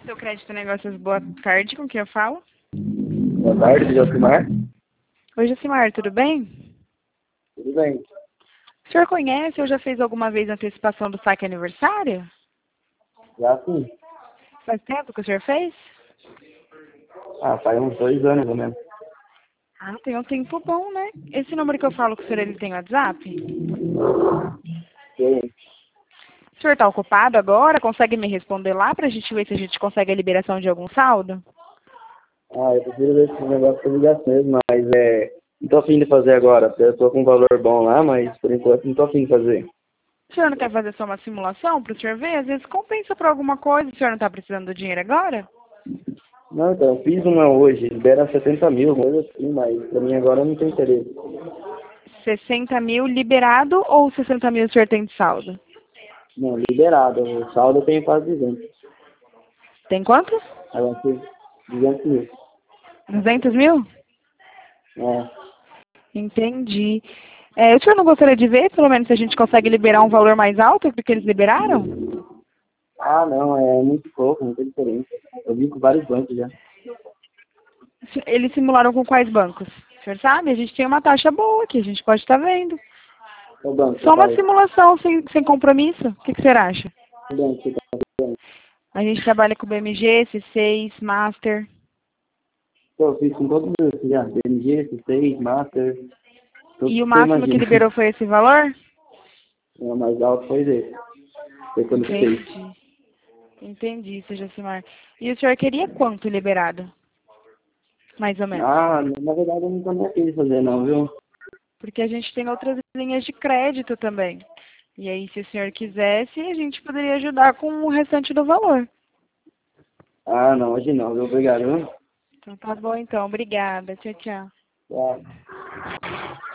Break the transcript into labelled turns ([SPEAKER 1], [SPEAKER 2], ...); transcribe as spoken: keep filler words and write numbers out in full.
[SPEAKER 1] Seu Crédito Negócios, boa tarde, com quem eu falo?
[SPEAKER 2] Boa tarde, Josimar.
[SPEAKER 1] Oi, Josimar, tudo bem?
[SPEAKER 2] Tudo bem?
[SPEAKER 1] O senhor conhece ou já fez alguma vez antecipação do saque aniversário?
[SPEAKER 2] Já sim.
[SPEAKER 1] Faz tempo que o senhor fez?
[SPEAKER 2] Ah, faz uns dois anos, pelo menos.
[SPEAKER 1] Ah, tem um tempo bom, né? Esse número que eu falo com o senhor, ele tem WhatsApp?
[SPEAKER 2] Sim.
[SPEAKER 1] O senhor está ocupado agora? Consegue me responder lá para a gente ver se a gente consegue a liberação de algum saldo?
[SPEAKER 2] Ah, eu prefiro ver esse negócio por ligação mesmo, mas é... não tô afim de fazer agora. Eu tô com um valor bom lá, mas por enquanto não tô afim de fazer.
[SPEAKER 1] O senhor não quer fazer só uma simulação para o senhor ver? Às vezes compensa por alguma coisa. O senhor não está precisando do dinheiro agora?
[SPEAKER 2] Não, então, eu fiz uma hoje, libera setenta mil, coisa assim, mas pra mim agora não tem interesse.
[SPEAKER 1] sessenta mil liberado ou sessenta mil o senhor tem de saldo?
[SPEAKER 2] Não, liberado. O saldo eu tenho quase duzentos.
[SPEAKER 1] Tem quanto?
[SPEAKER 2] Agora tem duzentos mil.
[SPEAKER 1] duzentos mil?
[SPEAKER 2] É.
[SPEAKER 1] Entendi. É, o senhor não gostaria de ver, pelo menos, se a gente consegue liberar um valor mais alto do que eles liberaram?
[SPEAKER 2] Ah, não, é muito pouco, não tem diferença. Eu vi com vários bancos já.
[SPEAKER 1] Eles simularam com quais bancos? O senhor sabe? A gente tem uma taxa boa aqui, a gente pode estar vendo.
[SPEAKER 2] O banco,
[SPEAKER 1] Só uma
[SPEAKER 2] pai.
[SPEAKER 1] simulação sem, sem compromisso. O que, que o senhor acha?
[SPEAKER 2] O banco, você tá vendo?
[SPEAKER 1] A gente trabalha com B M G, C seis, Master.
[SPEAKER 2] Eu fiz com todos os já. B M G, C seis, Master. Tudo
[SPEAKER 1] E o
[SPEAKER 2] que você
[SPEAKER 1] máximo que
[SPEAKER 2] imagina.
[SPEAKER 1] liberou foi esse valor?
[SPEAKER 2] É, o mais alto foi esse. Foi quando fez.
[SPEAKER 1] Entendi. Entendi, seu Josimar. E o senhor queria quanto liberado? Mais ou menos.
[SPEAKER 2] Ah, na verdade eu não tô nem afim de fazer não, viu?
[SPEAKER 1] Porque a gente tem outras linhas de crédito também. E aí, se o senhor quisesse, a gente poderia ajudar com o restante do valor.
[SPEAKER 2] Ah, não, hoje não, viu? Obrigado, viu?
[SPEAKER 1] Então tá bom então, obrigada. Tchau, tchau.
[SPEAKER 2] Tchau.